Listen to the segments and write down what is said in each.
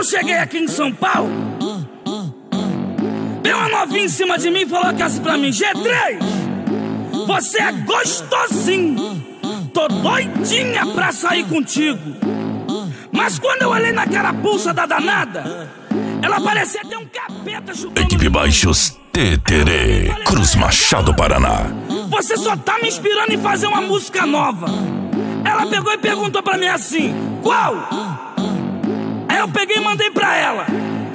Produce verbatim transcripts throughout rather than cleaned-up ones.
eu cheguei aqui em São Paulo, veio uma novinha em cima de mim e falou assim pra mim: G três, você é gostosinho, tô doidinha pra sair contigo. Mas quando eu olhei na carapuça da danada, ela parecia ter um capeta chupando. Equipe Baixos Teterê, Cruz Machado, Paraná. Você só tá me inspirando em fazer uma música nova. Ela pegou e perguntou pra mim assim: qual? Aí eu peguei e mandei pra ela: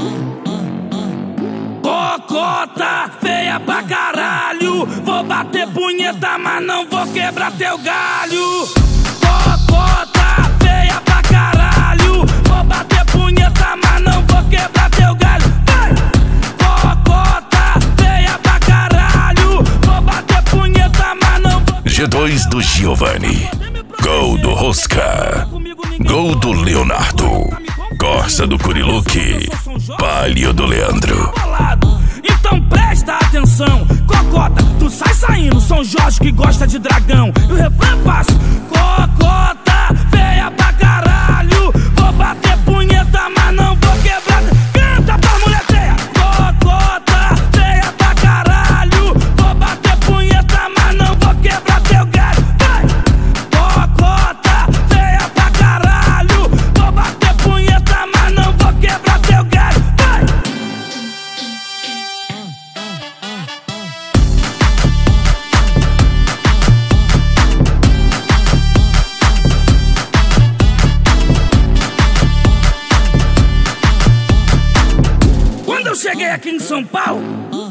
cocota feia pra caralho, vou bater punheta, mas não vou quebrar teu galho. Cocota feia pra caralho, vou bater punheta, mas não vou quebrar teu galho. Vai! Cocota feia pra caralho, vou bater punheta, mas não vou. G dois do Giovanni, gol do Rosca, gol do Leonardo, Corsa do Curiluque, Palio do Leandro. Então presta atenção, cocota, tu sai saindo, São Jorge que gosta de dragão. E o refrão é fácil: cocota feia pra caralho, vou bater punheta, mas não vou quebrar. Canta pra mulher feia. Cocota feia pra caralho, vou bater punheta, mas não vou quebrar teu galho. Vai! Cocota feia pra caralho, vou bater punheta, mas não vou quebrar teu galho. Vai! Eu cheguei aqui em São Paulo,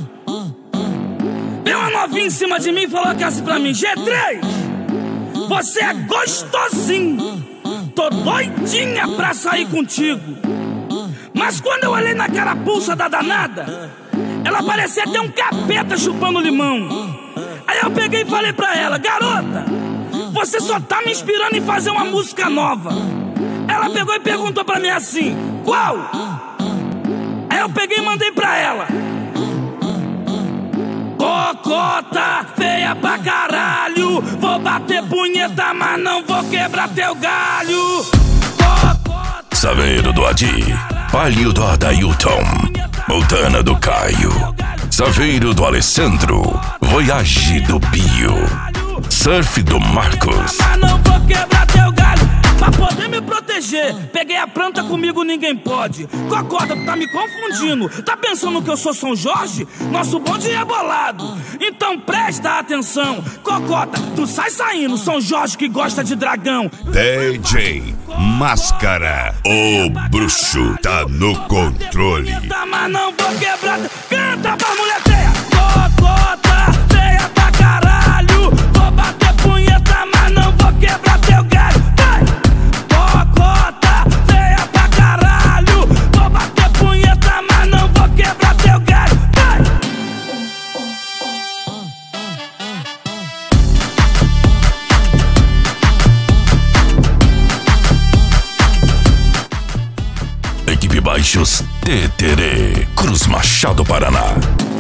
veio uma novinha em cima de mim e falou assim pra mim: G três, você é gostosinho, tô doidinha pra sair contigo. Mas quando eu olhei na carapuça da danada, ela parecia ter um capeta chupando limão. Aí eu peguei e falei pra ela: garota, você só tá me inspirando em fazer uma música nova. Ela pegou e perguntou pra mim assim: qual? Aí eu peguei e mandei pra ela: cocota feia pra caralho, vou bater punheta, mas não vou quebrar teu galho. Cocota Saveiro do Adi, Palio do Adailton, Montana do Caio, Saveiro do Alessandro, Voyage do Bio, Surf do Marcos. Mas não vou quebrar teu galho. Pra poder me proteger, peguei a planta, comigo ninguém pode. Cocota, tu tá me confundindo. Tá pensando que eu sou São Jorge? Nosso bonde é bolado. Então presta atenção, cocota, tu sai saindo, São Jorge que gosta de dragão. D J Máscara, o bruxo tá no controle. Mas não vou quebrar. Canta pra mulher feia. Cocota feia pra caralho, vou bater punheta, mas não vou quebrar teu galho. Vai! Cocota feia pra caralho, vou bater punheta, mas não vou quebrar teu galho. Vai! Equipe Baixos Teterê, Cruz Machado, Paraná.